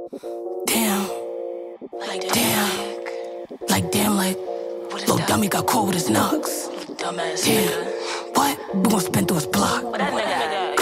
Damn. Like, little dummy got caught with his knocks. Dumbass Damn. nigga. What? We gon' spin through his block. What that nigga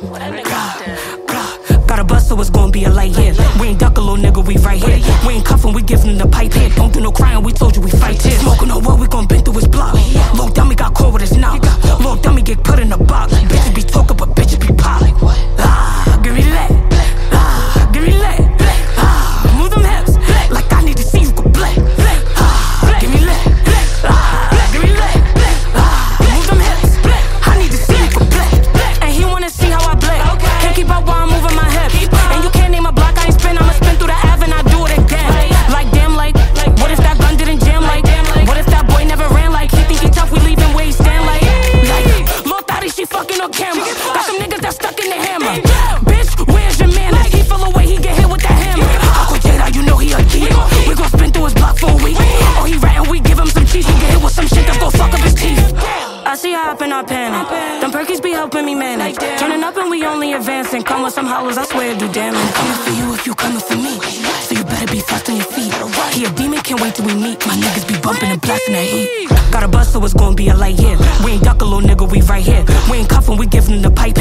got? Got a bus, so it's gon' be a light here. We ain't duck a little nigga, we right here. We ain't cuffin', we giving him the pipe here. Don't do no crying, we told you we fight here. Smoking on what, we gon' bend through his block. Little dummy got caught with his knock. Little dummy get put in the box. Bitches be talking, but bitches be pop. Give me that. Give me that. Move them hips. Like I need to see you go play. Give me that. Give me that. Move them hips. I need to see you go play. And he wanna see how I play. Can't keep up while I'm moving my hips. And you can't name a block I ain't spin. I'ma spin through the Ave and I do it again. Like damn, like what if that gun didn't jam? Like what if that boy never ran? Like he think he tough, we leaving where he stand. Like Lil Thotty, she fucking on camera. Got some niggas that stuck in the hammer. Bitch, where's your manners? He feel away, he get hit with that hammer. Aqua Jada, you know he a geek. We gon' spin through his block for a week. Oh, he rattin', we give him some cheese. He get hit with some shit that go fuck up his teeth. I see her up in our panic. Them perkies be helping me manage. Turning up and we only advancing. Come with some hollers, I swear it do damage. I'm coming for you if you coming for me. So you better be fast on your feet. He a demon, can't wait till we meet. My niggas be bumping and blasting that heat. Got a bus, so it's gon' be a light here. We ain't duck a little nigga, we right here. We ain't cuffin', we giving him the pipe.